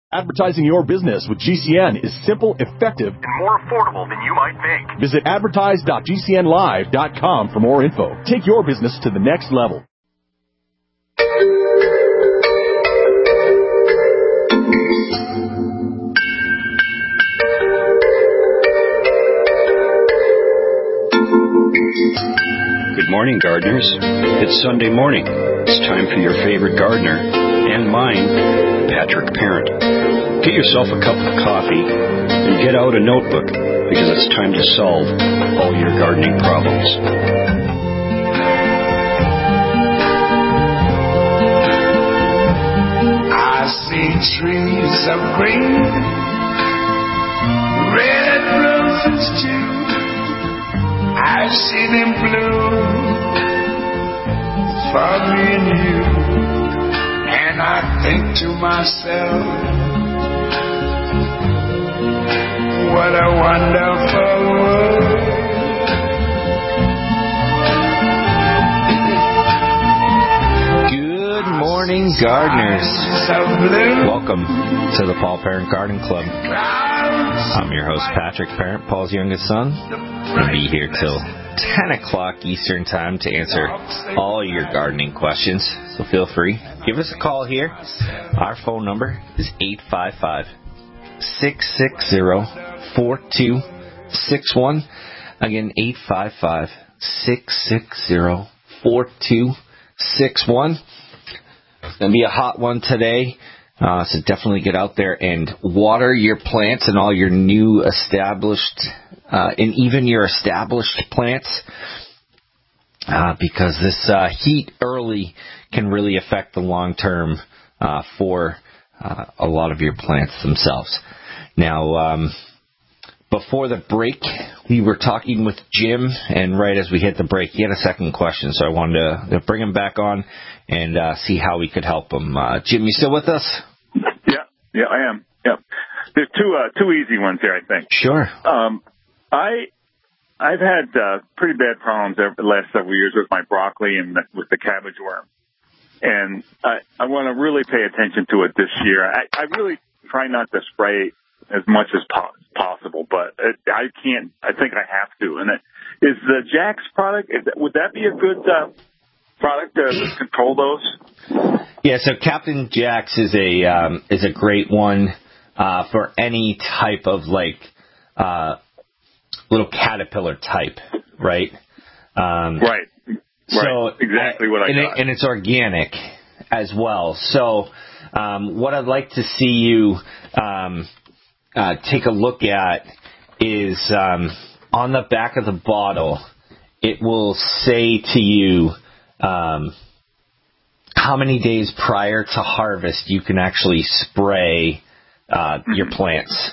Advertising your business with GCN is simple, effective, and more affordable than you might think. Visit advertise.gcnlive.com for more info. Take your business to the next level. Good morning, gardeners. It's Sunday morning. It's time for your favorite gardener and mine, Patrick Parent. Get yourself a cup of coffee and get out a notebook because it's time to solve all your gardening problems. I see trees of green, red roses too. I see them bloom for me and you, and I think to myself, what a wonderful world. Good morning, gardeners. Welcome to the Paul Parent Garden Club. I'm your host, Patrick Parent, Paul's youngest son. I'll be here till 10 o'clock Eastern Time to answer all your gardening questions. So feel free. Give us a call here. Our phone number is 855-660-4261. Again, 855-660-4261. It's going to be a hot one today. So definitely get out there and water your plants and all your new established, and even your established plants, because this heat early can really affect the long term for a lot of your plants themselves. Now, before the break, we were talking with Jim, and right as we hit the break, he had a second question, so I wanted to bring him back on and see how we could help him. Jim, you still with us? Yeah, I am. Yeah, there's two easy ones here, I think. Sure. I've had pretty bad problems over the last several years with my broccoli and with the cabbage worm, and I want to really pay attention to it this year. I really try not to spray as much as possible, but I can't. I think I have to. And is the Jax product? Would that be a good product to control those? Yeah, so Captain Jax is a great one for any type of little caterpillar type, right? Right. So exactly what I got. And it's organic as well. So what I'd like to see you take a look at is on the back of the bottle, it will say to you how many days prior to harvest you can actually spray your plants.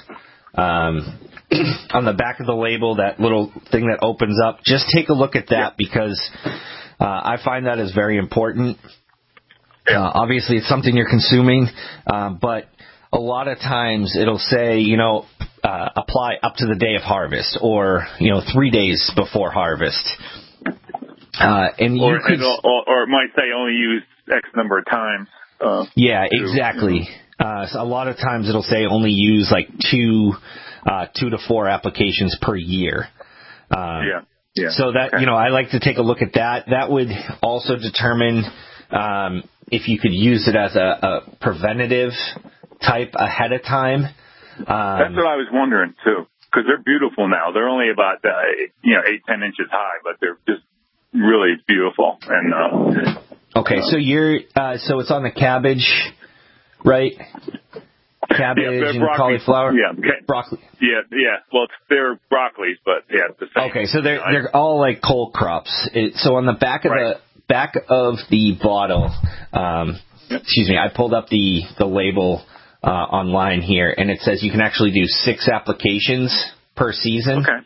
On the back of the label, that little thing that opens up, just take a look at that because I find that is very important. Obviously, it's something you're consuming, but a lot of times it'll say, apply up to the day of harvest or, 3 days before harvest. Or it might say only use X number of times. Yeah, exactly. So a lot of times it'll say only use like 2 to 4 applications per year. Yeah. So that, I like to take a look at that. That would also determine if you could use it as a preventative type ahead of time. That's what I was wondering too, because they're beautiful now. They're only about 8-10 inches high, but they're just really beautiful. And okay, so so it's on the cabbage, right? Cabbage and cauliflower. Yeah, broccoli. Yeah. Well, they're broccolis, but it's the same. Okay, so they're all like cole crops. So on the back of the bottle, excuse me, I pulled up the label online here, and it says you can actually do 6 applications per season. Okay.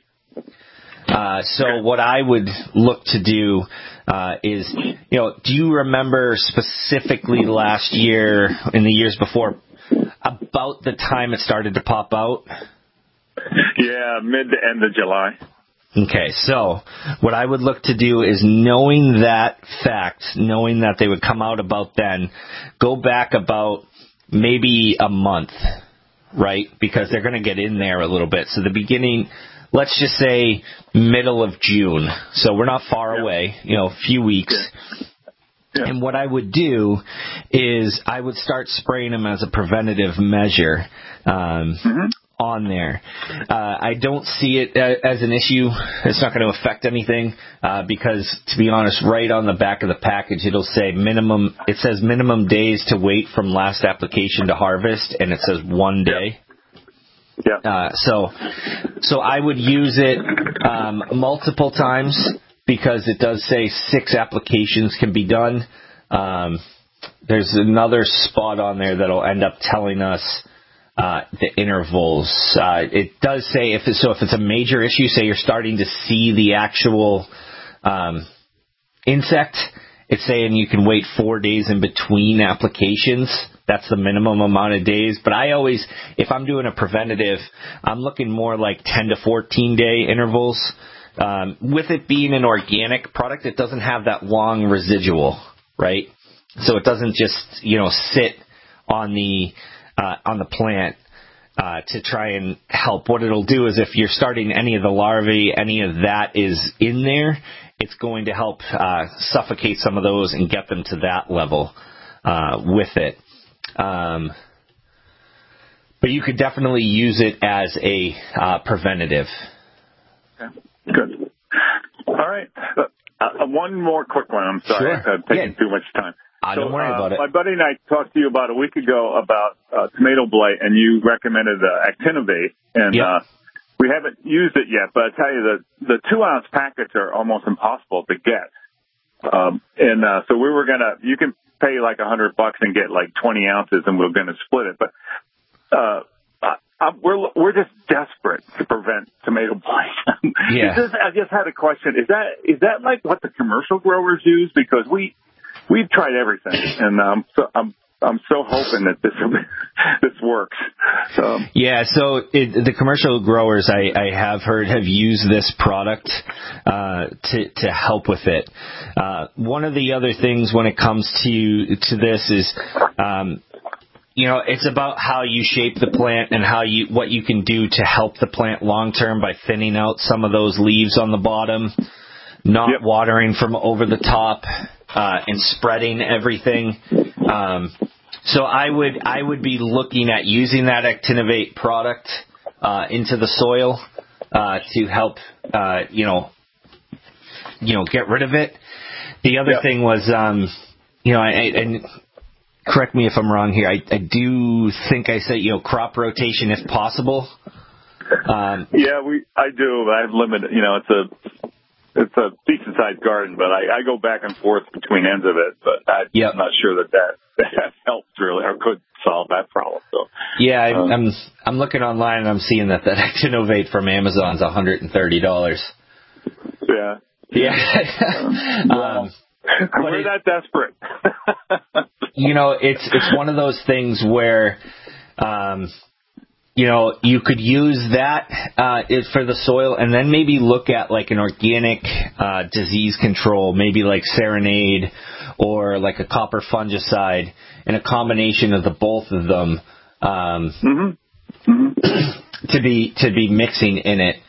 What I would look to do is, do you remember specifically last year and the years before about the time it started to pop out? Yeah, mid to end of July. Okay, so what I would look to do is, knowing that fact, knowing that they would come out about then, go back about maybe a month, right? Because they're going to get in there a little bit. So the beginning, let's just say middle of June. So we're not far away, a few weeks. Yeah. And what I would do is I would start spraying them as a preventative measure on there. I don't see it as an issue. It's not going to affect anything because, to be honest, right on the back of the package, it'll say minimum. It says minimum days to wait from last application to harvest, and it says 1 day. Yeah. So I would use it multiple times because it does say 6 applications can be done. There's another spot on there that'll end up telling us the intervals. It does say if it's a major issue, say you're starting to see the actual insect, it's saying you can wait 4 days in between applications. That's the minimum amount of days. But I always, if I'm doing a preventative, I'm looking more like 10 to 14 day intervals. With it being an organic product, it doesn't have that long residual, right? So it doesn't just, sit on the plant to try and help. What it'll do is if you're starting any of the larvae, any of that is in there, it's going to help suffocate some of those and get them to that level with it. But you could definitely use it as a preventative. Okay. Good. All right. One more quick one. I'm sorry. Sure. I'm taking too much time. Don't worry about it. My buddy and I talked to you about a week ago about tomato blight, and you recommended Actinovate, and we haven't used it yet. But I tell you, the 2-ounce packets are almost impossible to get. So we were you can pay like $100 and get like 20 ounces, and we're gonna split it. But we're just desperate to prevent tomato blight. Yeah. I just had a question. Is that like what the commercial growers use? Because we've tried everything, and I'm so hoping that this works. So the commercial growers I have heard have used this product to help with it. One of the other things when it comes to this is it's about how you shape the plant and what you can do to help the plant long term by thinning out some of those leaves on the bottom, not watering from over the top, and spreading everything. So I would be looking at using that Actinovate product into the soil to help get rid of it. The other thing was and correct me if I'm wrong here. I do think I said crop rotation if possible. I do. I have limited. It's a decent sized garden, but I go back and forth between ends of it. But I'm not sure that helps really or could solve that problem. So I'm looking online and I'm seeing that Actinovate from Amazon is $130. Yeah. We're that desperate. It's one of those things where, you could use that for the soil and then maybe look at like an organic disease control, maybe like Serenade or like a copper fungicide, and a combination of the both of them to be mixing in it.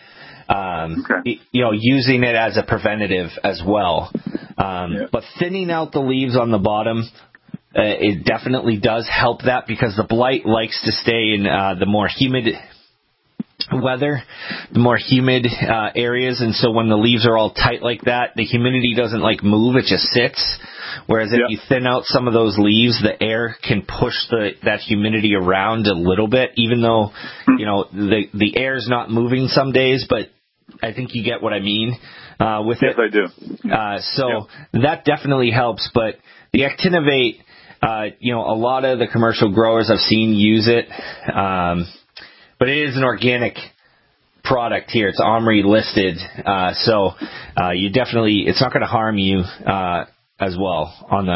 Using it as a preventative as well. But thinning out the leaves on the bottom, it definitely does help that because the blight likes to stay in the more humid weather, the more humid areas. And so when the leaves are all tight like that, the humidity doesn't move, it just sits. Whereas if you thin out some of those leaves, the air can push that humidity around a little bit, even though, the air is not moving some days, but I think you get what I mean with it. Yes, I do. That definitely helps. But the Actinovate, a lot of the commercial growers I've seen use it. But it is an organic product here. It's OMRI listed. You definitely, it's not going to harm you as well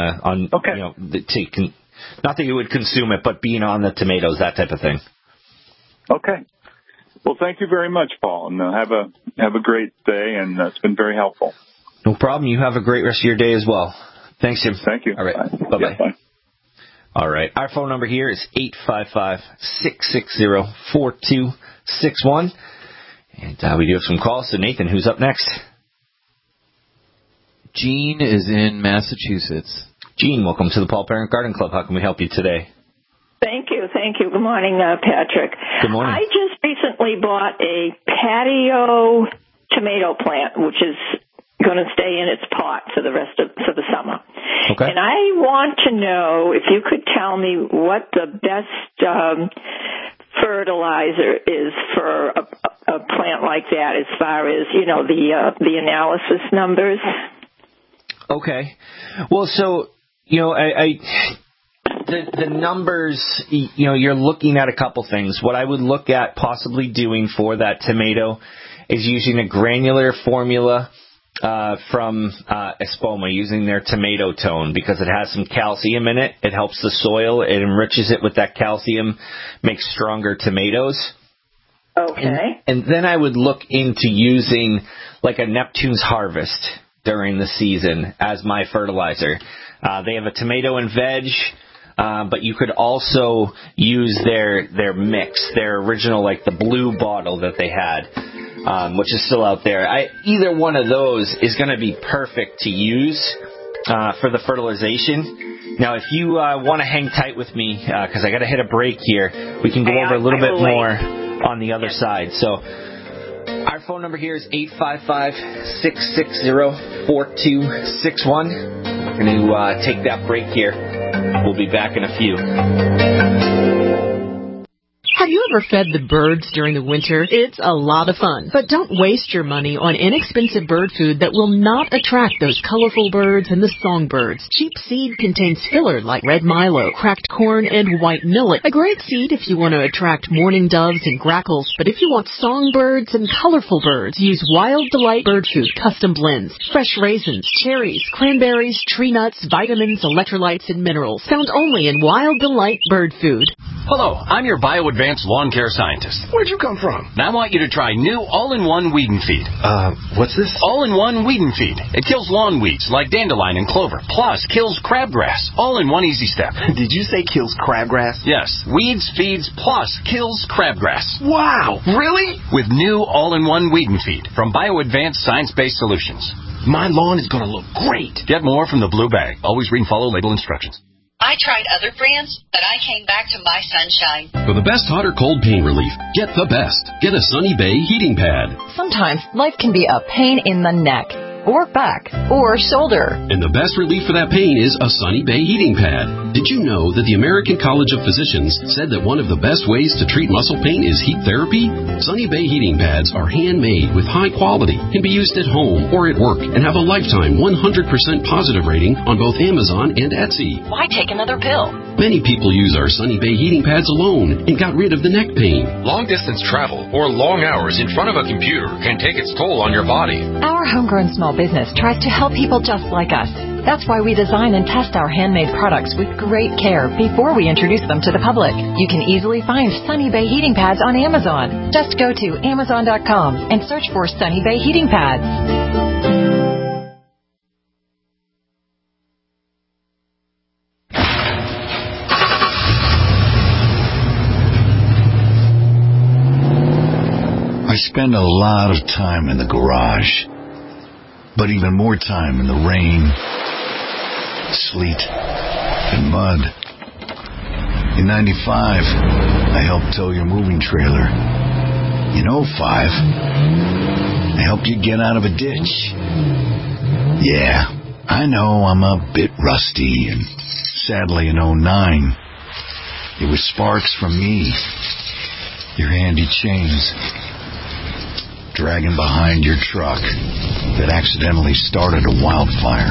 not that you would consume it, but being on the tomatoes, that type of thing. Okay. Well, thank you very much, Paul, and have a great day, and it's been very helpful. No problem. You have a great rest of your day as well. Thanks, Jim. Thank you. All right. Bye-bye. Yeah, bye. All right. Our phone number here is 855-660-4261. And we do have some calls. So, Nathan, who's up next? Gene is in Massachusetts. Gene, welcome to the Paul Parent Garden Club. How can we help you today? Thank you. Good morning, Patrick. Good morning. I just recently bought a patio tomato plant, which is going to stay in its pot for the summer. Okay. And I want to know if you could tell me what the best fertilizer is for a plant like that, as far as the analysis numbers. Okay. Well, so the numbers, you're looking at a couple things. What I would look at possibly doing for that tomato is using a granular formula from Espoma, using their tomato tone, because it has some calcium in it. It helps the soil. It enriches it with that calcium, makes stronger tomatoes. Okay. And then I would look into using like a Neptune's Harvest during the season as my fertilizer. They have a tomato and veg, but you could also use their mix, their original, like the blue bottle that they had, which is still out there. Either one of those is going to be perfect to use for the fertilization. Now, if you want to hang tight with me, because I got to hit a break here, we can go over a little bit more on the other side. So our phone number here is 855-660-4261. We're going to take that break here. We'll be back in a few. Have you ever fed the birds during the winter? It's a lot of fun. But don't waste your money on inexpensive bird food that will not attract those colorful birds and the songbirds. Cheap seed contains filler like red milo, cracked corn, and white millet. A great seed if you want to attract mourning doves and grackles. But if you want songbirds and colorful birds, use Wild Delight Bird Food Custom Blends. Fresh raisins, cherries, cranberries, tree nuts, vitamins, electrolytes, and minerals. Found only in Wild Delight Bird Food. Hello, I'm your bio-advanced lawn care scientist. Where'd you come from? And I want you to try new all-in-one weed and feed. What's this? All-in-one weed and feed. It kills lawn weeds like dandelion and clover, plus kills crabgrass, all in one easy step. Did you say kills crabgrass? Yes, weeds, feeds, plus kills crabgrass. Wow, really? With new all-in-one weed and feed from bio-advanced science-based solutions. My lawn is going to look great. Get more from the blue bag. Always read and follow label instructions. I tried other brands, but I came back to My Sunshine. For the best hot or cold pain relief, get the best. Get a Sunny Bay heating pad. Sometimes life can be a pain in the neck, or back, or shoulder. And the best relief for that pain is a Sunny Bay heating pad. Did you know that the American College of Physicians said that one of the best ways to treat muscle pain is heat therapy? Sunny Bay heating pads are handmade with high quality, can be used at home or at work, and have a lifetime 100% positive rating on both Amazon and Etsy. Why take another pill? Many people use our Sunny Bay heating pads alone and got rid of the neck pain. Long-distance travel or long hours in front of a computer can take its toll on your body. Our homegrown small business tries to help people just like us. That's why we design and test our handmade products with great care before we introduce them to the public. You can easily find Sunny Bay heating pads on Amazon. Just go to Amazon.com and search for Sunny Bay heating pads. I spend a lot of time in the garage, but even more time in the rain, sleet, and mud. In 95, I helped tow your moving trailer. In 05, I helped you get out of a ditch. Yeah, I know I'm a bit rusty, and sadly in 09, it was sparks from me, your handy chains, dragging behind your truck that accidentally started a wildfire.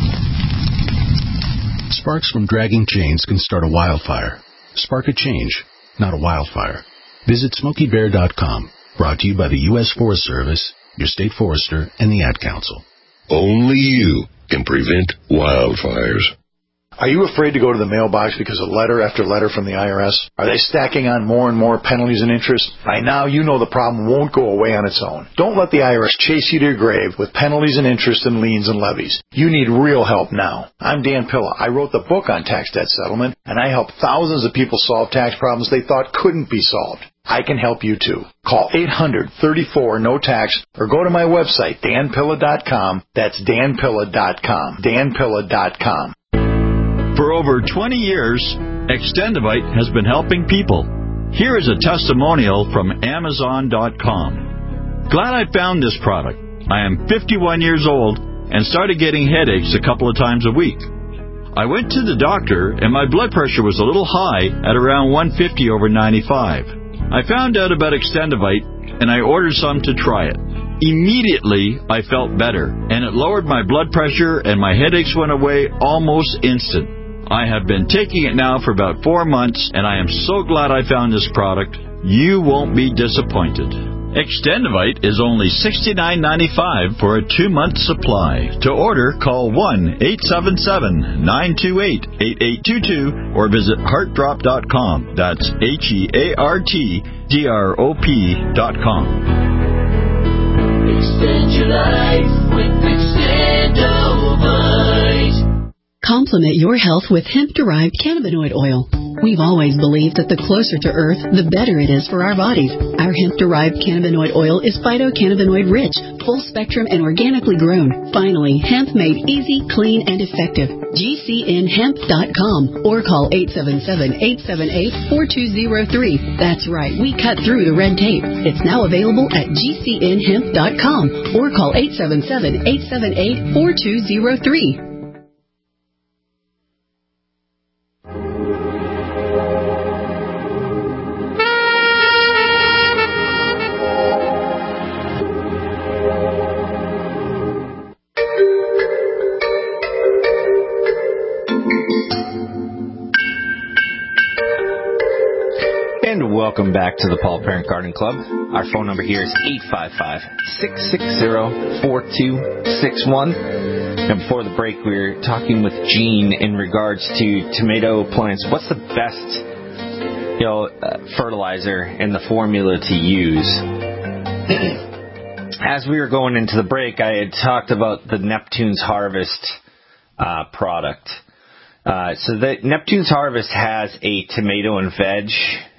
Sparks from dragging chains can start a wildfire. Spark a change, not a wildfire. Visit SmokeyBear.com. Brought to you by the U.S. Forest Service, your state forester, and the Ad Council. Only you can prevent wildfires. Are you afraid to go to the mailbox because of letter after letter from the IRS? Are they stacking on more and more penalties and interest? By now, you know the problem won't go away on its own. Don't let the IRS chase you to your grave with penalties and interest and liens and levies. You need real help now. I'm Dan Pilla. I wrote the book on tax debt settlement, and I help thousands of people solve tax problems they thought couldn't be solved. I can help you too. Call 800-34-NO-TAX or go to my website, danpilla.com. That's danpilla.com. danpilla.com. For over 20 years, Extendivite has been helping people. Here is a testimonial from Amazon.com. Glad I found this product. I am 51 years old and started getting headaches a couple of times a week. I went to the doctor and my blood pressure was a little high at around 150 over 95. I found out about Extendivite and I ordered some to try it. Immediately, I felt better, and it lowered my blood pressure and my headaches went away almost instant. I have been taking it now for about 4 months, and I am so glad I found this product. You won't be disappointed. Extendivite is only $69.95 for a 2-month supply. To order, call 1-877-928-8822 or visit heartdrop.com. That's HEARTDROP.com. Extend your life with Extendivite. Complement your health with hemp-derived cannabinoid oil. We've always believed that the closer to Earth, the better it is for our bodies. Our hemp-derived cannabinoid oil is phytocannabinoid rich, full spectrum, and organically grown. Finally, hemp made easy, clean, and effective. GCNhemp.com or call 877-878-4203. That's right, we cut through the red tape. It's now available at GCNhemp.com or call 877-878-4203. Welcome back to the Paul Parent Garden Club. Our phone number here is 855-660-4261. And before the break, we were talking with Gene in regards to tomato plants. What's the best, fertilizer and the formula to use? As we were going into the break, I had talked about the Neptune's Harvest product. So the Neptune's Harvest has a tomato and veg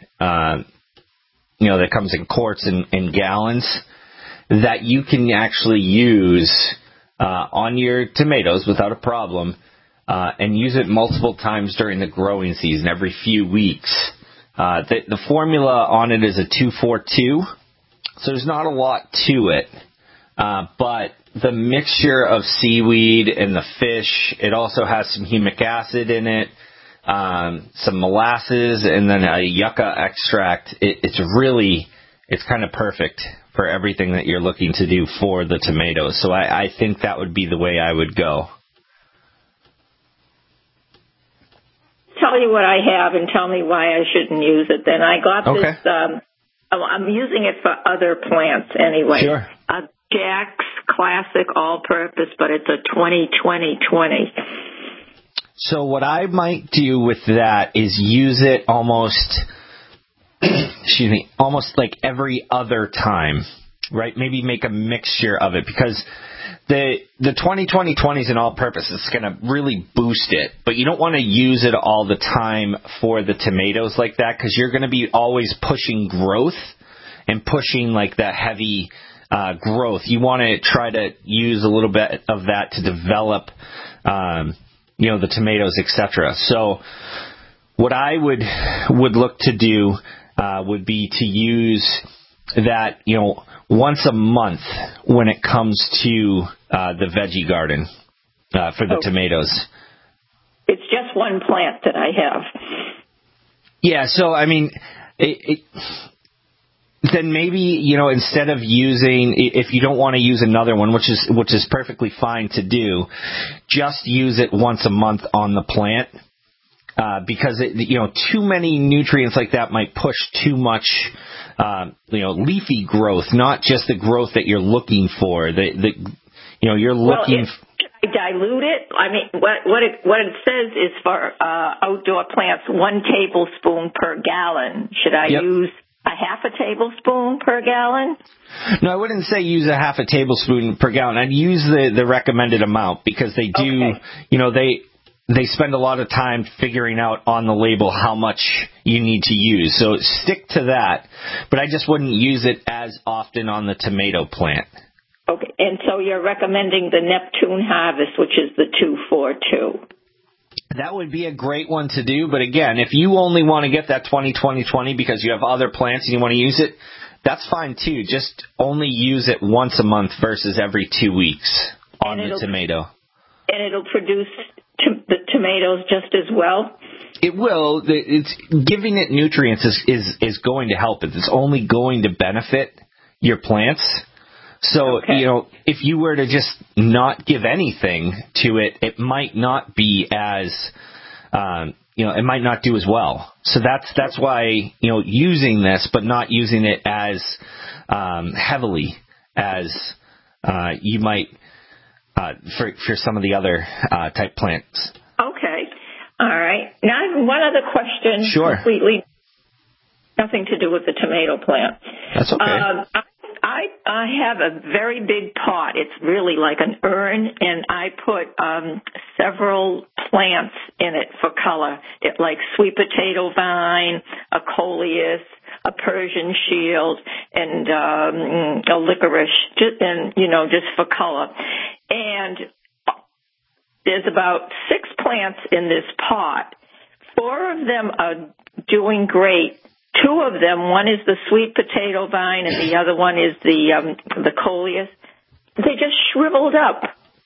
that comes in quarts and gallons that you can actually use on your tomatoes without a problem and use it multiple times during the growing season, every few weeks. The formula on it is a 242, so there's not a lot to it, but the mixture of seaweed and the fish, it also has some humic acid in it, some molasses, and then a yucca extract. It's kind of perfect for everything that you're looking to do for the tomatoes. So I think that would be the way I would go. Tell you what I have and tell me why I shouldn't use it. Then I got this. I'm using it for other plants anyway. Sure. Jack's Classic All-Purpose, but it's a 20-20-20. So what I might do with that is use it almost like every other time, right? Maybe make a mixture of it, because the 20-20-20 is an all-purpose. It's going to really boost it, but you don't want to use it all the time for the tomatoes like that, because you're going to be always pushing growth and pushing like that heavy growth. You want to try to use a little bit of that to develop the tomatoes, etc. So what I would look to do would be to use that, once a month when it comes to the veggie garden for the tomatoes. It's just one plant that I have. Yeah, so I mean, then maybe, instead of using, if you don't want to use another one, which is perfectly fine to do, just use it once a month on the plant, because too many nutrients like that might push too much, leafy growth, not just the growth that you're looking for. You're looking. Can I dilute it? I mean, what it says is for outdoor plants, 1 tablespoon per gallon. Should I use a half a tablespoon per gallon? No, I wouldn't say use a half a tablespoon per gallon. I'd use the recommended amount because they do, they spend a lot of time figuring out on the label how much you need to use. So stick to that. But I just wouldn't use it as often on the tomato plant. Okay, and so you're recommending the Neptune Harvest, which is the 242. That would be a great one to do, but again, if you only want to get that 20-20-20 because you have other plants and you want to use it, that's fine too. Just only use it once a month versus every 2 weeks on the tomato. And it'll produce the tomatoes just as well? It will. It's giving it nutrients is going to help it. It's only going to benefit your plants. So, if you were to just not give anything to it, it might not be as, it might not do as well. So that's why, using this, but not using it as heavily as you might for some of the other type plants. Okay. All right. Now I have one other question. Sure. Completely nothing to do with the tomato plant. That's okay. I have a very big pot. It's really like an urn, and I put several plants in it for color, like sweet potato vine, a coleus, a Persian shield, and a licorice, just for color. And there's about 6 plants in this pot. 4 of them are doing great. 2 of them, one is the sweet potato vine and the other one is the coleus. They just shriveled up.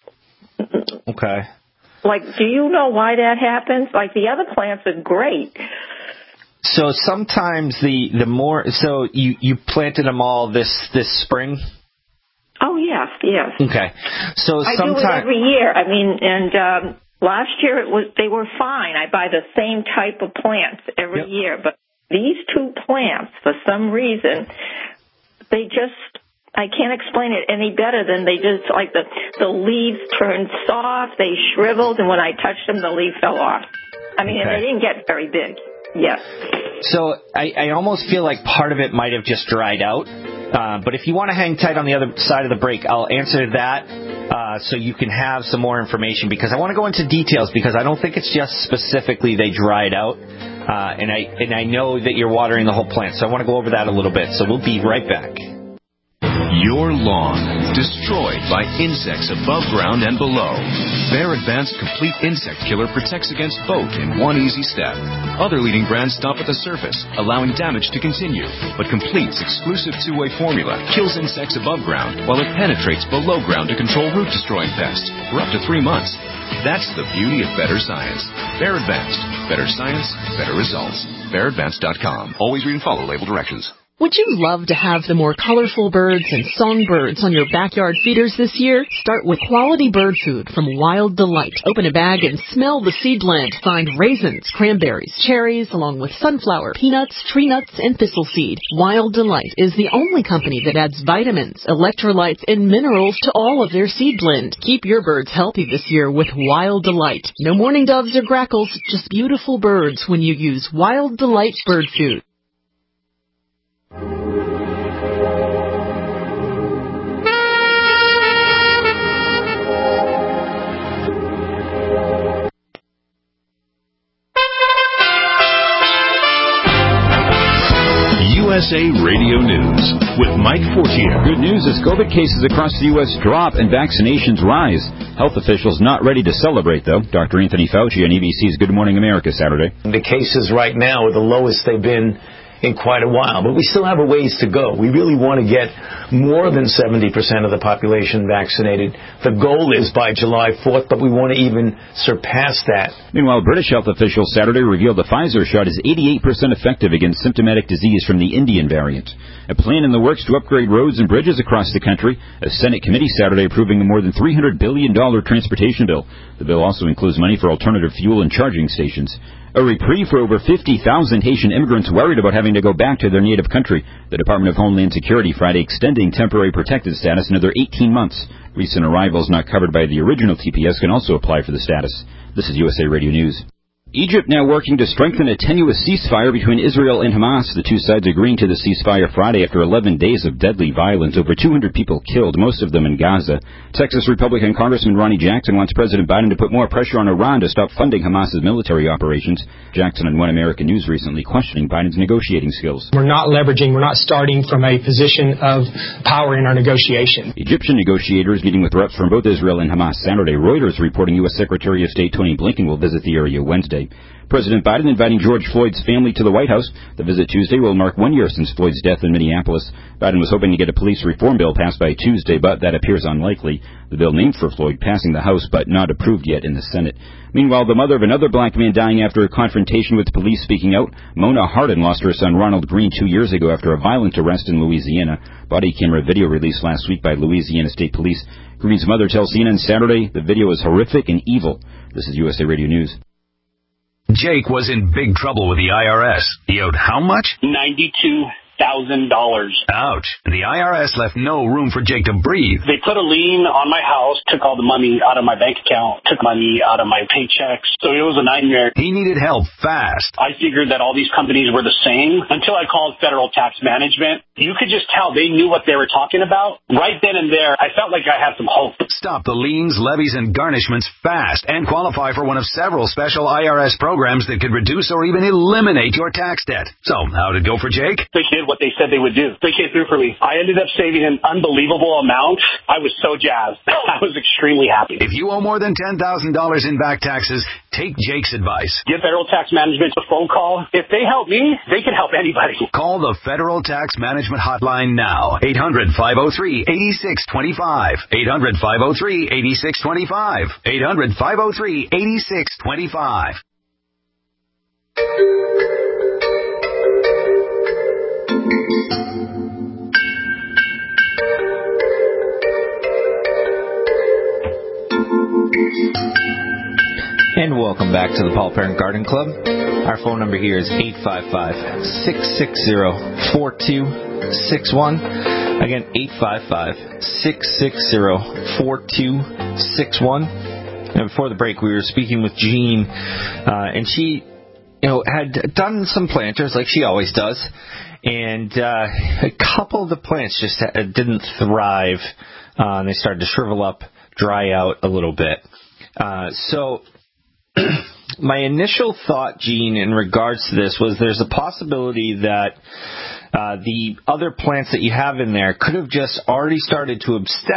Okay. Like, do you know why that happens? Like, the other plants are great. So sometimes the more, so you planted them all this spring? Oh, yes. Okay. So I do it every year. I mean, and last year they were fine. I buy the same type of plants every year, but these 2 plants, for some reason, I can't explain it any better than they just, like the leaves turned soft, they shriveled, and when I touched them, the leaf fell off. I mean, and they didn't get very big. Yes. So I almost feel like part of it might have just dried out. But if you want to hang tight on the other side of the break, I'll answer that so you can have some more information, because I want to go into details, because I don't think it's just specifically they dried out. And I know that you're watering the whole plant, so I want to go over that a little bit. So we'll be right back. Your lawn destroyed by insects above ground and below. Their advanced complete insect killer protects against both in one easy step. Other leading brands stop at the surface, allowing damage to continue. But Complete's exclusive 2-way formula kills insects above ground while it penetrates below ground to control root-destroying pests for up to 3 months. That's the beauty of better science. Bear Advanced. Better science, better results. BearAdvanced.com. Always read and follow label directions. Would you love to have the more colorful birds and songbirds on your backyard feeders this year? Start with quality bird food from Wild Delight. Open a bag and smell the seed blend. Find raisins, cranberries, cherries, along with sunflower, peanuts, tree nuts, and thistle seed. Wild Delight is the only company that adds vitamins, electrolytes, and minerals to all of their seed blend. Keep your birds healthy this year with Wild Delight. No mourning doves or grackles, just beautiful birds when you use Wild Delight bird food. USA Radio News with Mike Fortier. Good news as COVID cases across the U.S. drop and vaccinations rise. Health officials not ready to celebrate, though. Dr. Anthony Fauci on ABC's Good Morning America Saturday. The cases right now are the lowest they've been in quite a while, but we still have a ways to go. We really want to get more than 70% of the population vaccinated. The goal is by July 4th, but we want to even surpass that. Meanwhile, British health officials Saturday revealed the Pfizer shot is 88% effective against symptomatic disease from the Indian variant. A plan in the works to upgrade roads and bridges across the country. A Senate committee Saturday approving a more than $300 billion transportation bill. The bill also includes money for alternative fuel and charging stations. A reprieve for over 50,000 Haitian immigrants worried about having to go back to their native country. The Department of Homeland Security Friday extending temporary protected status another 18 months. Recent arrivals not covered by the original TPS can also apply for the status. This is USA Radio News. Egypt now working to strengthen a tenuous ceasefire between Israel and Hamas. The two sides agreeing to the ceasefire Friday after 11 days of deadly violence. Over 200 people killed, most of them in Gaza. Texas Republican Congressman Ronnie Jackson wants President Biden to put more pressure on Iran to stop funding Hamas's military operations. Jackson on One American News recently questioning Biden's negotiating skills. We're not starting from a position of power in our negotiation. Egyptian negotiators meeting with reps from both Israel and Hamas Saturday. Reuters reporting U.S. Secretary of State Tony Blinken will visit the area Wednesday. President Biden inviting George Floyd's family to the White House. The visit Tuesday will mark 1 year since Floyd's death in Minneapolis. Biden was hoping to get a police reform bill passed by Tuesday, but that appears unlikely. The bill named for Floyd passing the House, but not approved yet in the Senate. Meanwhile, the mother of another black man dying after a confrontation with police speaking out. Mona Hardin lost her son Ronald Green 2 years ago after a violent arrest in Louisiana. Body camera video released last week by Louisiana State Police. Green's mother tells CNN Saturday the video is horrific and evil. This is USA Radio News. Jake was in big trouble with the IRS. He owed how much? $92,000. Ouch. The IRS left no room for Jake to breathe. They put a lien on my house, took all the money out of my bank account, took money out of my paychecks. So it was a nightmare. He needed help fast. I figured that all these companies were the same until I called Federal Tax Management. You could just tell they knew what they were talking about. Right then and there, I felt like I had some hope. Stop the liens, levies, and garnishments fast and qualify for one of several special IRS programs that could reduce or even eliminate your tax debt. So, how'd it go for Jake? They did what they said they would do. They came through for me. I ended up saving an unbelievable amount. I was so jazzed. I was extremely happy. If you owe more than $10,000 in back taxes, take Jake's advice. Give Federal Tax Management a phone call. If they help me, they can help anybody. Call the Federal Tax Management Hotline now. 800-503-8625. 800-503-8625. 800-503-8625. And welcome back to the Paul Parent Garden Club. Our phone number here is 855-660-4261. Again, 855-660-4261. And before the break, we were speaking with Jean, and she, had done some planters like she always does, and a couple of the plants just didn't thrive. They started to shrivel up, dry out a little bit. So my initial thought, Gene, in regards to this was there's a possibility that the other plants that you have in there could have just already started to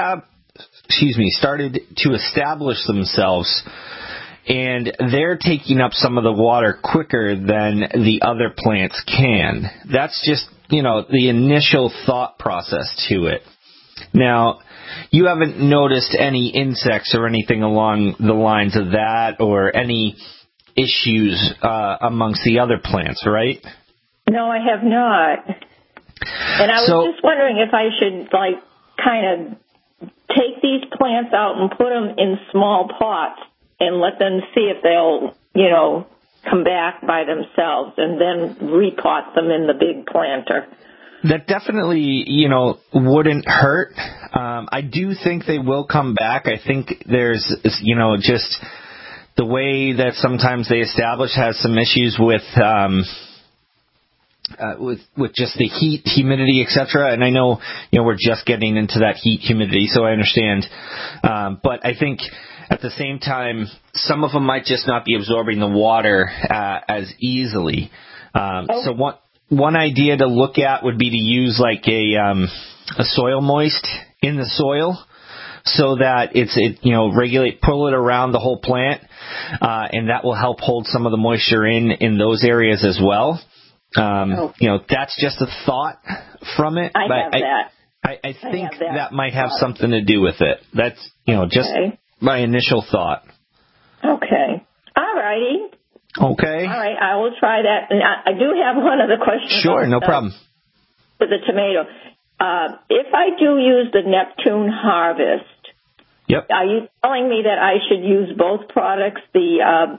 establish themselves, and they're taking up some of the water quicker than the other plants can. That's just, the initial thought process to it. Now, you haven't noticed any insects or anything along the lines of that, or any issues amongst the other plants, right? No, I have not. And I was just wondering if I should, kind of take these plants out and put them in small pots and let them see if they'll, come back by themselves, and then repot them in the big planter. That definitely, wouldn't hurt. I do think they will come back. I think there's, just the way that sometimes they establish has some issues with just the heat, humidity, etc. And I know, we're just getting into that heat, humidity, so I understand. But I think at the same time, some of them might just not be absorbing the water as easily. So one idea to look at would be to use like a soil moist in the soil, so that pull it around the whole plant, and that will help hold some of the moisture in those areas as well. That's just a thought from it. I think that might have something to do with it. That's, just my initial thought. Okay. All righty. Okay. All right, I will try that. And I do have one other question. Sure, no problem. With the tomato. If I do use the Neptune Harvest, Yep. Are you telling me that I should use both products, the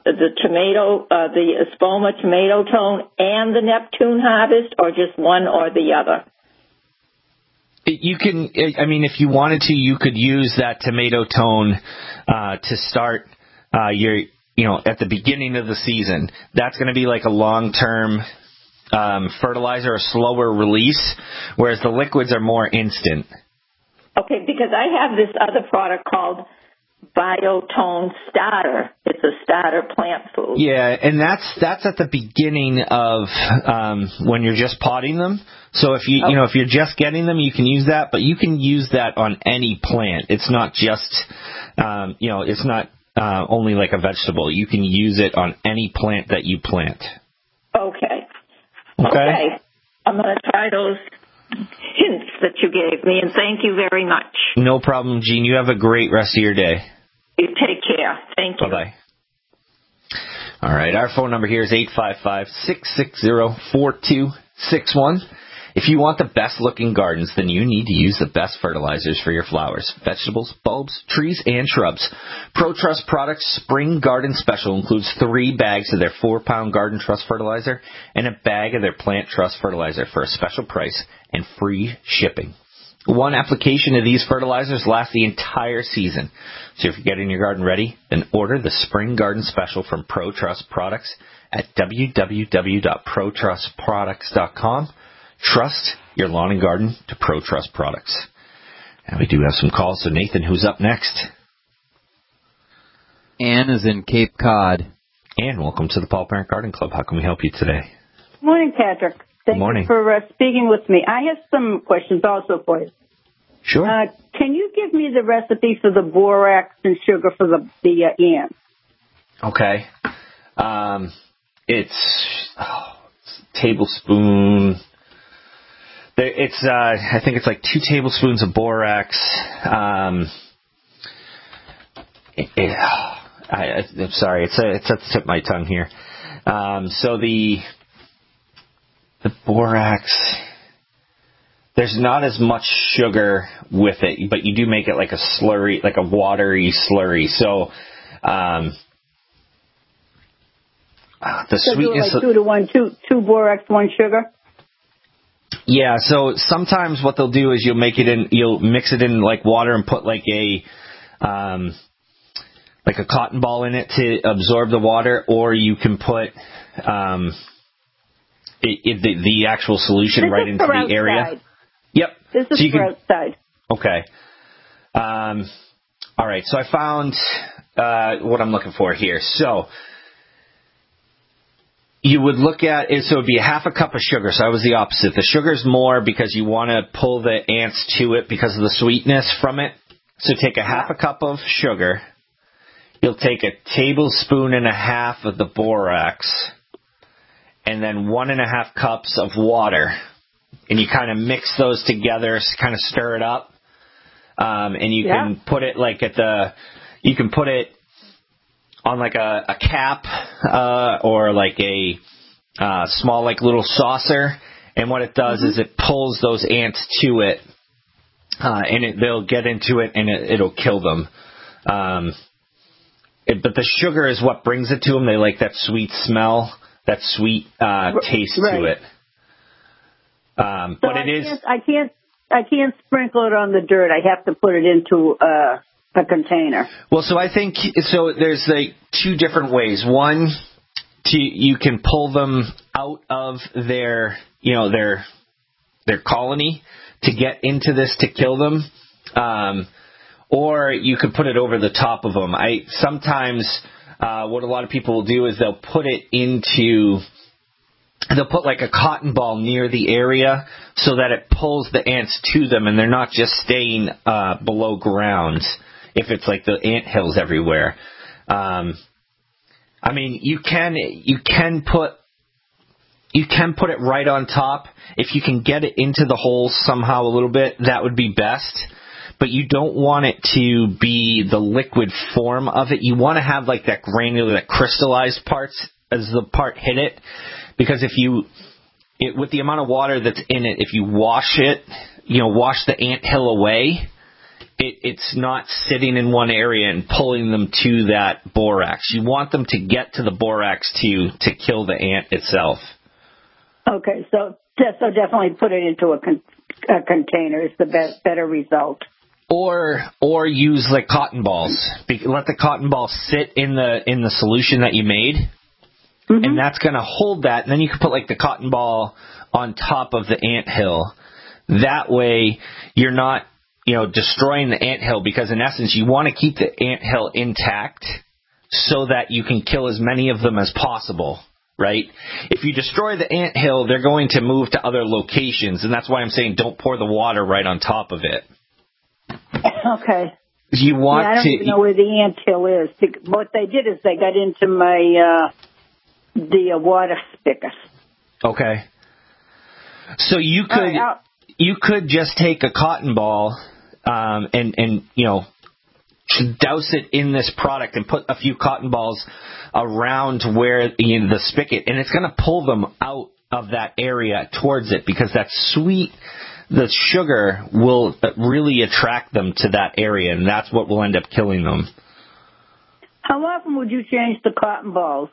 Espoma Tomato Tone and the Neptune Harvest, or just one or the other? You can, I mean, if you wanted to, you could use that Tomato Tone to start at the beginning of the season. That's going to be like a long-term fertilizer, a slower release, whereas the liquids are more instant. Okay, because I have this other product called Biotone Starter. It's a starter plant food. Yeah, and that's at the beginning of when you're just potting them. So if if you're just getting them, you can use that, but you can use that on any plant. It's not just it's not only like a vegetable. You can use it on any plant that you plant. Okay. I'm going to try those hints that you gave me, and thank you very much. No problem, Jean. You have a great rest of your day. You take care. Thank you. Bye-bye. All right, our phone number here is 855-660-4261. If you want the best-looking gardens, then you need to use the best fertilizers for your flowers, vegetables, bulbs, trees, and shrubs. ProTrust Products Spring Garden Special includes 3 bags of their 4-pound Garden Trust fertilizer and a bag of their Plant Trust fertilizer for a special price and free shipping. One application of these fertilizers lasts the entire season. So if you're getting your garden ready, then order the Spring Garden Special from ProTrust Products at www.protrustproducts.com. Trust your lawn and garden to ProTrust Products. And we do have some calls. So Nathan, who's up next? Ann is in Cape Cod. Ann, welcome to the Paul Parent Garden Club. How can we help you today? Good morning, Patrick. Good morning. Thank you for speaking with me. I have some questions also for you. Sure. Can you give me the recipe for the borax and sugar for the ants? Okay. It's tablespoon. I think it's like 2 tablespoons of borax. I'm sorry, it's at the tip of my tongue here. So the borax, there's not as much sugar with it, but you do make it like a slurry, like a watery slurry. So the sweetness. So do it like 2 to 1, 2 borax, 1 sugar. Yeah, so sometimes what they'll do is you'll mix it in like water and put like a cotton ball in it to absorb the water, or you can put the actual solution right into the area. Yep. This is for outside. Okay. All right, so I found what I'm looking for here. So you would look at it, so it would be 1/2 cup of sugar. So I was the opposite. The sugar's more because you want to pull the ants to it because of the sweetness from it. So take 1/2 cup of sugar. You'll take 1.5 tablespoons of the borax, and then 1.5 cups of water. And you kind of mix those together, kind of stir it up. And you can put it like you can put it on like a cap, or like a small like little saucer, and what it does is it pulls those ants to it, and they'll get into it, and it'll kill them. But the sugar is what brings it to them. They like that sweet smell, that sweet taste to it. But it is. I can't sprinkle it on the dirt. I have to put it into a container. Well, so I think there's like 2 different ways. One, you can pull them out of their colony to get into this to kill them, or you could put it over the top of them. Sometimes what a lot of people will do is they'll put like a cotton ball near the area so that it pulls the ants to them, and they're not just staying below ground. If it's like the ant hills everywhere, I mean, you can put it right on top. If you can get it into the hole somehow a little bit, that would be best. But you don't want it to be the liquid form of it. You want to have like that granular, that crystallized parts as the part hit it, because with the amount of water that's in it, if you wash it, wash the ant hill away, it's not sitting in one area and pulling them to that borax. You want them to get to the borax to kill the ant itself. Okay, so definitely put it into a container is the better result. Or use like cotton balls. Let the cotton balls sit in the solution that you made, and that's going to hold that. And then you can put like the cotton ball on top of the anthill. That way, you're not destroying the anthill, because in essence, you want to keep the anthill intact so that you can kill as many of them as possible. Right? If you destroy the anthill, they're going to move to other locations, and that's why I'm saying don't pour the water right on top of it. Okay. You want I don't even know where the anthill is. What they did is they got into my the water spigot. Okay. So you could just take a cotton ball and douse it in this product and put a few cotton balls around where the spigot, and it's going to pull them out of that area towards it, because that the sugar will really attract them to that area, and that's what will end up killing them. How often would you change the cotton balls?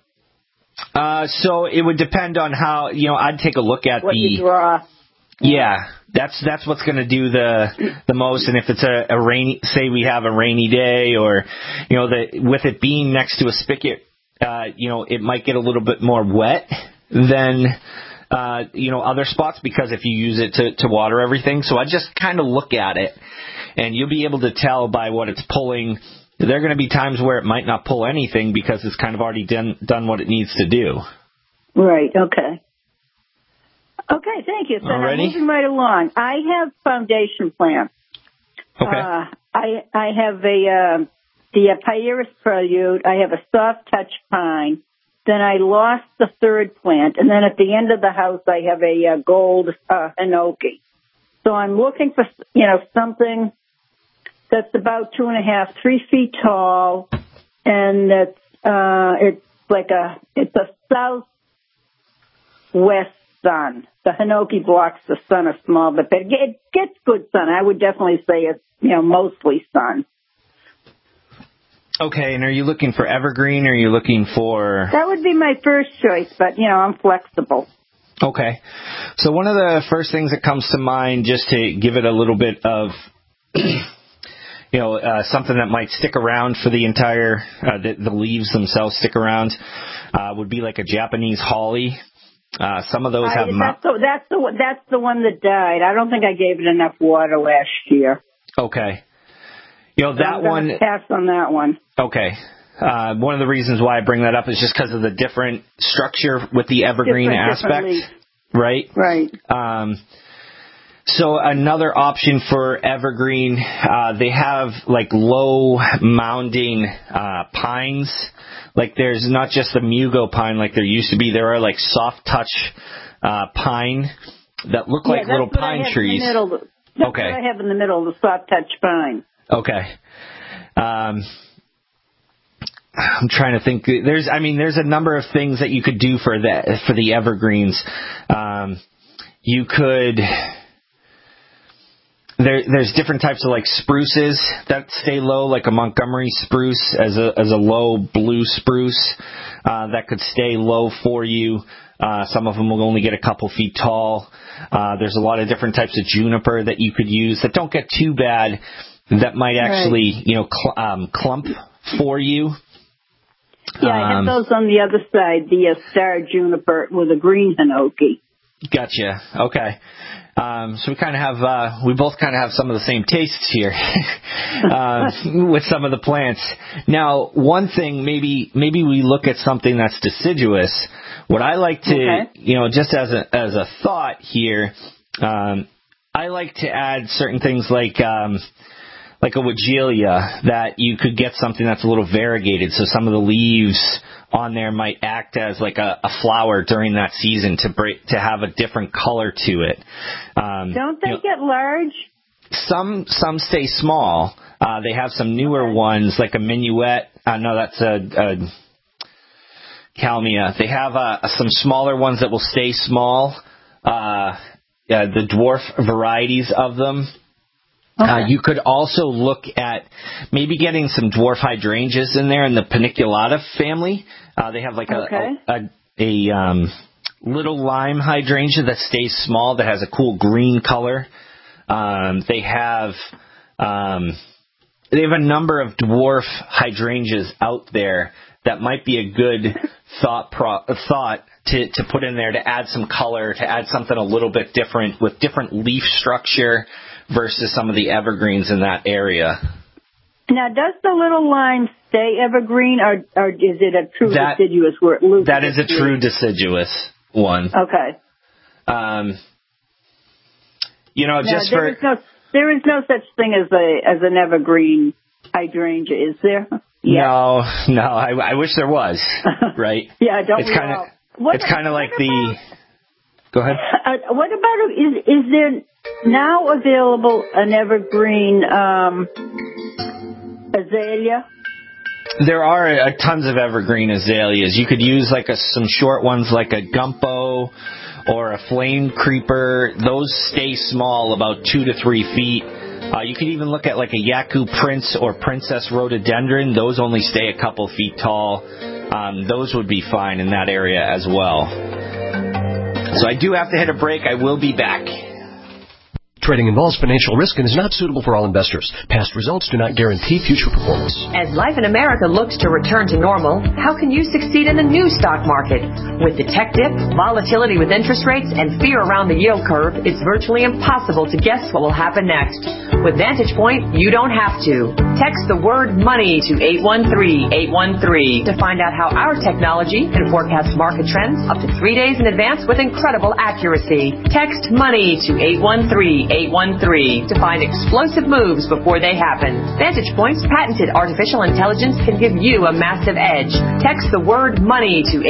So it would depend on how, I'd take a look at what you draw. Yeah, that's what's going to do the most. And if it's a rainy, say we have a rainy day, or with it being next to a spigot, it might get a little bit more wet than other spots, because if you use it to water everything. So I just kind of look at it, and you'll be able to tell by what it's pulling. There are going to be times where it might not pull anything because it's kind of already done what it needs to do. Right. Okay. Okay, thank you. So I'm moving right along. I have foundation plants. Okay. I have the Pyrus Prelude. I have a soft touch pine. Then I lost the third plant, and then at the end of the house I have a gold hinoki. So I'm looking for something that's about 2.5, 3 feet tall, and it's a southwest sun. The hinoki blocks the sun a small bit, but it gets good sun. I would definitely say it's mostly sun. Okay, and are you looking for evergreen, or are you looking for... That would be my first choice, but, I'm flexible. Okay. So one of the first things that comes to mind, just to give it a little bit of, something that might stick around for the entire, the leaves themselves stick around, would be like a Japanese holly. Some of those have... That's the one that died. I don't think I gave it enough water last year. Okay. That one... pass on that one. Okay. One of the reasons why I bring that up is just because of the different structure with the evergreen aspect. Right? Right. So another option for evergreen, they have like low mounding pines. Like there's not just the Mugo pine like there used to be. There are like soft touch pine that look like little pine trees. That's what I have in the middle, the soft touch pine. Okay. I'm trying to think. There's a number of things that you could do for the evergreens. You could. There's different types of like spruces that stay low, like a Montgomery spruce as a low blue spruce that could stay low for you. Some of them will only get a couple feet tall. There's a lot of different types of juniper that you could use that don't get too bad. That might actually, clump for you. Yeah, I have those on the other side, the star juniper with a green hinoki. Gotcha. Okay. So we both kind of have some of the same tastes here with some of the plants. Now, one thing, maybe we look at something that's deciduous. What I like to, just as a thought here, I like to add certain things like a Weigela, that you could get something that's a little variegated. So some of the leaves on there might act as like a flower during that season to have a different color to it. Don't they get large? Some stay small. They have some newer ones like a minuet. No, that's a Kalmia. They have some smaller ones that will stay small. The dwarf varieties of them. Okay. You could also look at maybe getting some dwarf hydrangeas in there in the paniculata family. They have like a little lime hydrangea that stays small that has a cool green color. They have a number of dwarf hydrangeas out there that might be a good thought to put in there to add some color, to add something a little bit different with different leaf structure versus some of the evergreens in that area. Now, does the little lime stay evergreen, or is it a true deciduous where it loses? That is a true deciduous one. Okay. There is no such thing as an evergreen hydrangea, is there? No. I wish there was. Right? Yeah, it's kind of like the. Go ahead. What about is there now available an evergreen azalea? There are tons of evergreen azaleas. You could use some short ones like a gumbo or a flame creeper. Those stay small, about 2 to 3 feet. You could even look at like a Yaku Prince or Princess Rhododendron. Those only stay a couple feet tall. Those would be fine in that area as well. So I do have to hit a break. I will be back. Trading involves financial risk and is not suitable for all investors. Past results do not guarantee future performance. As life in America looks to return to normal, how can you succeed in the new stock market? With the tech dip, volatility with interest rates, and fear around the yield curve, it's virtually impossible to guess what will happen next. With Vantage Point, you don't have to. Text the word MONEY to 813-813 to find out how our technology can forecast market trends up to 3 days in advance with incredible accuracy. Text MONEY to 813-813 to find explosive moves before they happen. Vantage Point's patented artificial intelligence can give you a massive edge. Text the word MONEY to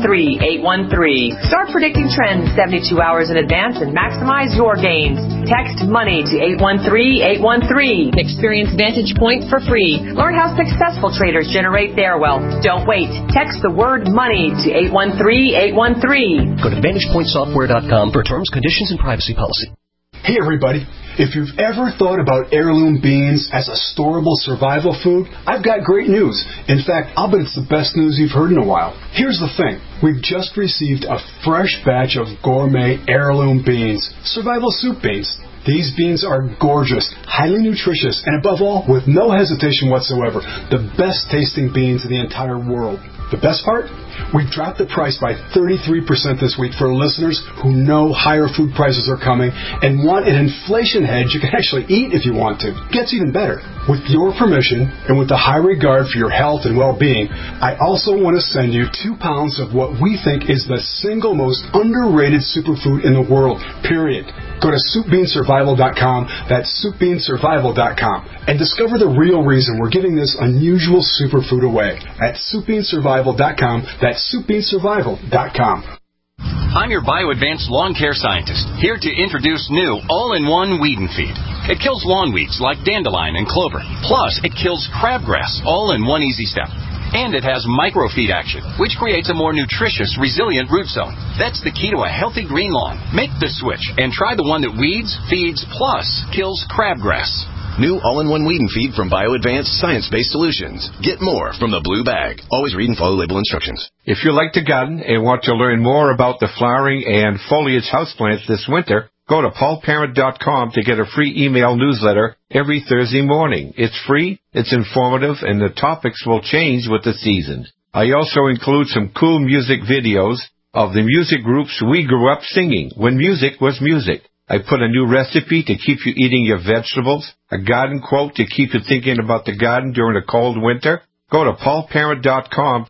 813-813. Start predicting trends 72 hours in advance and maximize your gains. Text MONEY to 813-813. Experience Vantage Point for free. Learn how successful traders generate their wealth. Don't wait. Text the word MONEY to 813-813. Go to VantagePointSoftware.com for terms, conditions, and privacy policy. Hey everybody, if you've ever thought about heirloom beans as a storable survival food, I've got great news. In fact, I'll bet it's the best news you've heard in a while. Here's the thing. We've just received a fresh batch of gourmet heirloom beans, survival soup beans. These beans are gorgeous, highly nutritious, and above all, with no hesitation whatsoever, the best tasting beans in the entire world. The best part? We dropped the price by 33% this week for listeners who know higher food prices are coming and want an inflation hedge you can actually eat if you want to. Gets even better. With your permission and with the high regard for your health and well-being, I also want to send you 2 pounds of what we think is the single most underrated superfood in the world, period. Go to SoupBeanSurvival.com, that's SoupBeanSurvival.com, and discover the real reason we're giving this unusual superfood away at SoupBeanSurvival.com, that's SoupBeanSurvival.com. I'm your BioAdvanced lawn care scientist, here to introduce new all-in-one weed and feed. It kills lawn weeds like dandelion and clover. Plus, it kills crabgrass, all in one easy step. And it has microfeed action, which creates a more nutritious, resilient root zone. That's the key to a healthy green lawn. Make the switch and try the one that weeds, feeds, plus kills crabgrass. New all-in-one weed and feed from BioAdvanced Science-Based Solutions. Get more from the blue bag. Always read and follow label instructions. If you like to garden and want to learn more about the flowering and foliage houseplants this winter, go to paulparent.com to get a free email newsletter every Thursday morning. It's free, it's informative, and the topics will change with the seasons. I also include some cool music videos of the music groups we grew up singing when music was music. I put a new recipe to keep you eating your vegetables, a garden quote to keep you thinking about the garden during a cold winter. Go to paulparent.com.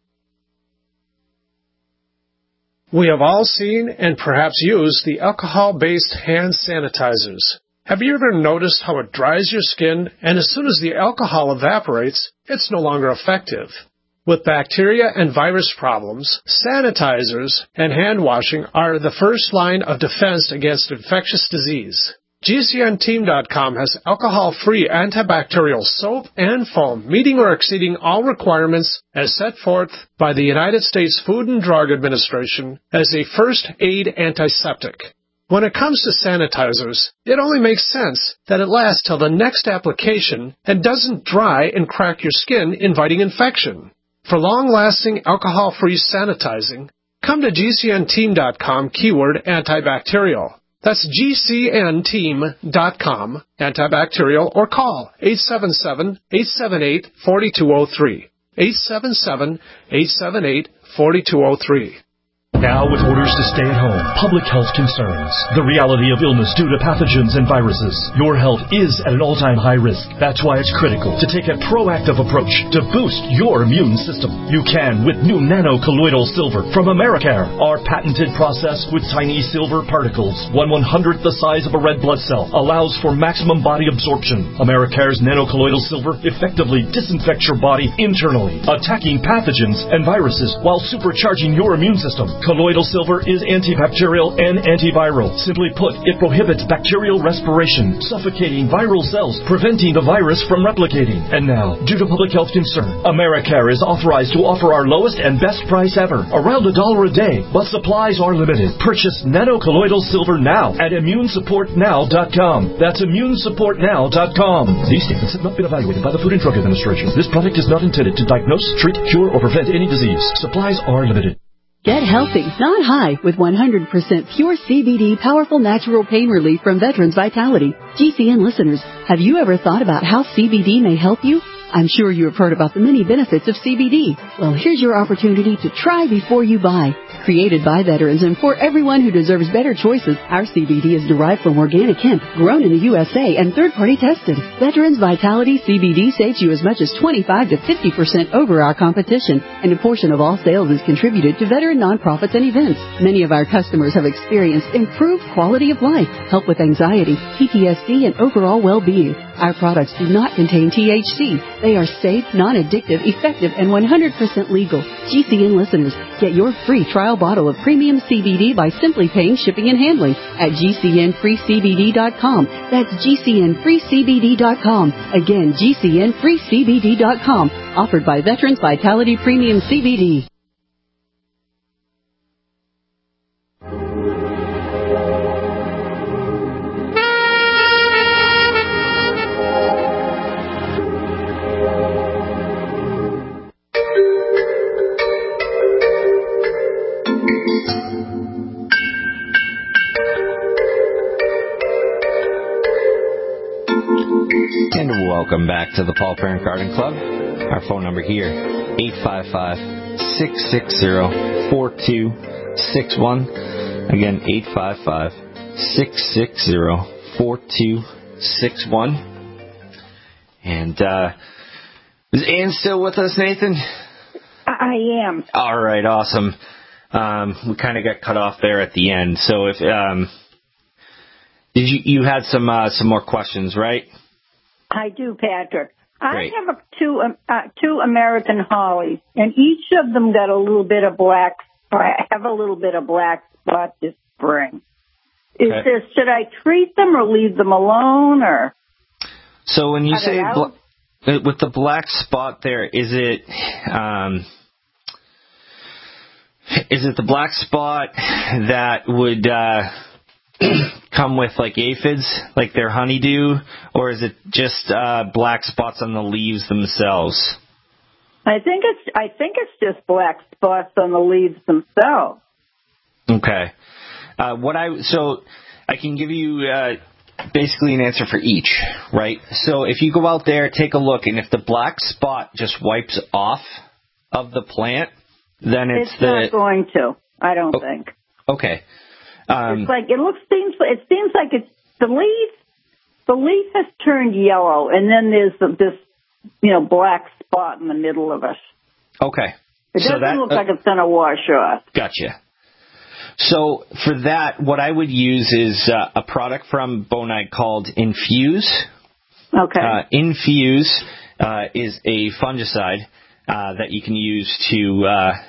We have all seen and perhaps used the alcohol-based hand sanitizers. Have you ever noticed how it dries your skin, and as soon as the alcohol evaporates, it's no longer effective? With bacteria and virus problems, sanitizers and hand washing are the first line of defense against infectious disease. GCNteam.com has alcohol-free antibacterial soap and foam, meeting or exceeding all requirements as set forth by the United States Food and Drug Administration as a first aid antiseptic. When it comes to sanitizers, it only makes sense that it lasts till the next application and doesn't dry and crack your skin, inviting infection. For long-lasting alcohol-free sanitizing, come to GCNteam.com keyword antibacterial. That's GCNteam.com antibacterial or call 877-878-4203. 877-878-4203. Now, with orders to stay at home, public health concerns, the reality of illness due to pathogens and viruses, your health is at an all-time high risk. That's why it's critical to take a proactive approach to boost your immune system. You can with new nano-colloidal silver from Americare. Our patented process with tiny silver particles, 1/100th the size of a red blood cell, allows for maximum body absorption. Americare's nano-colloidal silver effectively disinfects your body internally, attacking pathogens and viruses while supercharging your immune system. Colloidal silver is antibacterial and antiviral. Simply put, it prohibits bacterial respiration, suffocating viral cells, preventing the virus from replicating. And now, due to public health concern, Americare is authorized to offer our lowest and best price ever, around $1 a day, but supplies are limited. Purchase nano-colloidal silver now at immunesupportnow.com. That's immunesupportnow.com. These statements have not been evaluated by the Food and Drug Administration. This product is not intended to diagnose, treat, cure, or prevent any disease. Supplies are limited. Get healthy, not high, with 100% pure CBD powerful natural pain relief from Veterans Vitality. GCN listeners, have you ever thought about how CBD may help you? I'm sure you have heard about the many benefits of CBD. Well, here's your opportunity to try before you buy. Created by veterans and for everyone who deserves better choices, our CBD is derived from organic hemp, grown in the USA and third-party tested. Veterans Vitality CBD saves you as much as 25 to 50% over our competition, and a portion of all sales is contributed to veteran nonprofits and events. Many of our customers have experienced improved quality of life, help with anxiety, PTSD, and overall well-being. Our products do not contain THC. They are safe, non-addictive, effective, and 100% legal. GCN listeners, get your free trial bottle of premium CBD by simply paying shipping and handling at GCNFreeCBD.com. That's GCNFreeCBD.com. Again, GCNFreeCBD.com. Offered by Veterans Vitality Premium CBD. Welcome back to the Paul Parent Garden Club. Our phone number here, 855-660-4261. Again, 855-660-4261. And is Ann still with us, Nathan? I am. All right, awesome. We kind of got cut off there at the end. So if you had some more questions, right? I do, Patrick. Great. I have two American hollies, and each of them got a little bit of black. I have a little bit of black spot this spring. Should I treat them or leave them alone, or? So when you say with the black spot there, is it the black spot that would come with like aphids, like their honeydew, or is it just black spots on the leaves themselves? I think it's just black spots on the leaves themselves. Okay. So I can give you basically an answer for each, right? So if you go out there, take a look, and if the black spot just wipes off of the plant, then it's not going to. I don't think. Okay. It's like it seems like it's the leaf. The leaf has turned yellow, and then there's this black spot in the middle of it. Okay. It doesn't look like it's going to wash off. Gotcha. So for that, what I would use is a product from Bonide called Infuse. Okay. Infuse is a fungicide that you can use to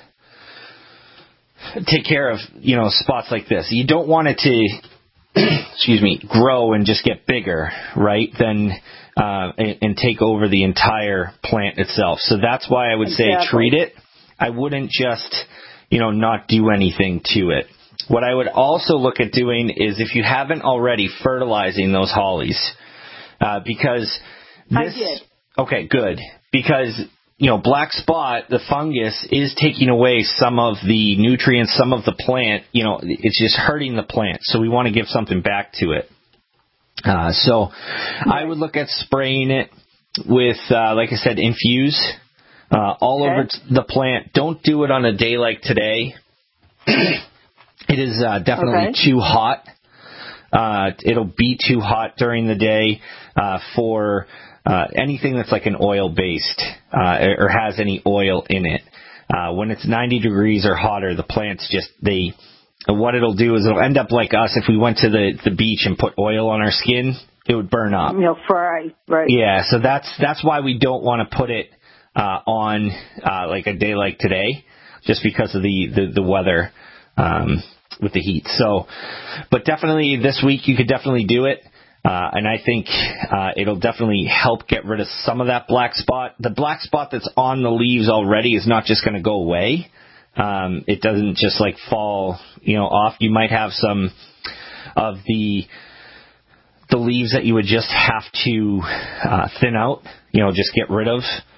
take care of, spots like this. You don't want it to, grow and just get bigger, right? Then and take over the entire plant itself. So that's why I would say treat it. I wouldn't just, not do anything to it. What I would also look at doing is, if you haven't already, fertilizing those hollies. Because this... I did. Okay, good. Because, black spot, the fungus, is taking away some of the nutrients, some of the plant. It's just hurting the plant. So we want to give something back to it. So I would look at spraying it with, like I said, Infuse all over the plant. Don't do it on a day like today. It is definitely too hot. It'll be too hot during the day for anything that's like an oil-based or has any oil in it. When it's 90 degrees or hotter, the plants what it'll do is it'll end up like us. If we went to the beach and put oil on our skin, it would burn up. Fry, right. Yeah, so that's why we don't want to put it on like a day like today, just because of the weather with the heat. So, but definitely this week you could definitely do it. And I think it'll definitely help get rid of some of that black spot. The black spot that's on the leaves already is not just going to go away. It doesn't just like fall, off. You might have some of the leaves that you would just have to thin out, just get rid of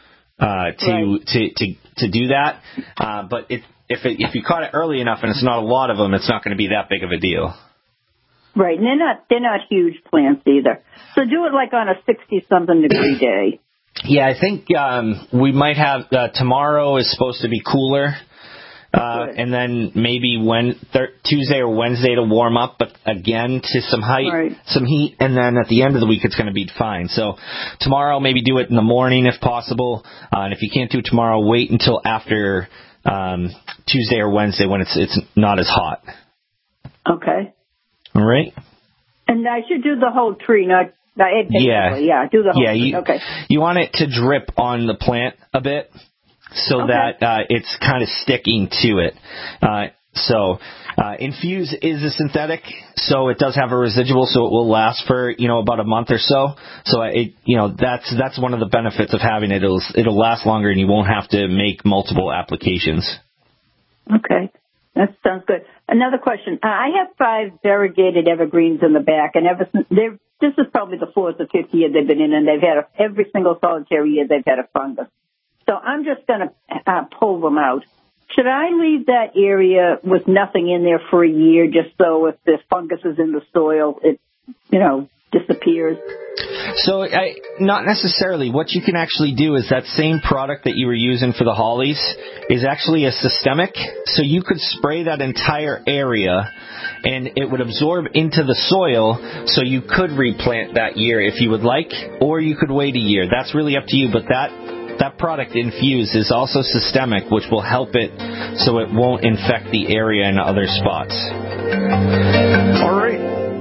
to do that. But if you caught it early enough and it's not a lot of them, it's not going to be that big of a deal. Right, and they're not huge plants either. So do it like on a 60-something degree day. Yeah, I think we might have tomorrow is supposed to be cooler. And then maybe Tuesday or Wednesday to warm up, but again to some some heat, and then at the end of the week it's going to be fine. So tomorrow maybe do it in the morning if possible, and if you can't do it tomorrow, wait until after Tuesday or Wednesday when it's not as hot. Okay. All right. And I should do the whole tree, not do the whole tree. Okay. You want it to drip on the plant a bit, so that it's kind of sticking to it. Infuse is a synthetic, so it does have a residual, so it will last for about a month or so. So that's one of the benefits of having it. It'll last longer, and you won't have to make multiple applications. Okay, that sounds good. Another question: I have 5 variegated evergreens in the back, and ever since this is probably the 4th or 5th year they've been in, and they've had every single solitary year they've had a fungus. So I'm just going to pull them out. Should I leave that area with nothing in there for a year just so if the fungus is in the soil, it, disappears? So not necessarily. What you can actually do is that same product that you were using for the hollies is actually a systemic. So you could spray that entire area and it would absorb into the soil, so you could replant that year if you would like, or you could wait a year. That's really up to you, but that product Infuse is also systemic, which will help it so it won't infect the area in other spots. All right.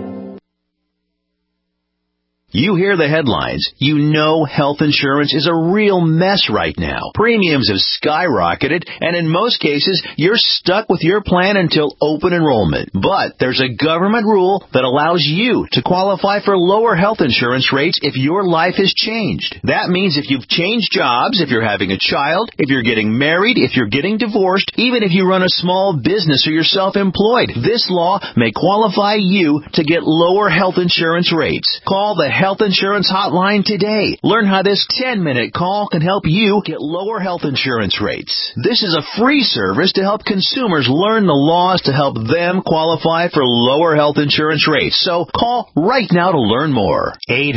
You hear the headlines. You know health insurance is a real mess right now. Premiums have skyrocketed, and in most cases, you're stuck with your plan until open enrollment. But there's a government rule that allows you to qualify for lower health insurance rates if your life has changed. That means if you've changed jobs, if you're having a child, if you're getting married, if you're getting divorced, even if you run a small business or you're self-employed, this law may qualify you to get lower health insurance rates. Call the Health Insurance Hotline today. Learn how this 10-minute call can help you get lower health insurance rates. This is a free service to help consumers learn the laws to help them qualify for lower health insurance rates. So call right now to learn more.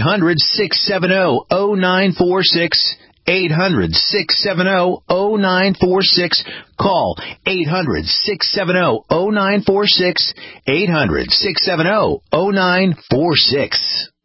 800-670-0946. 800-670-0946. Call 800-670-0946. 800-670-0946.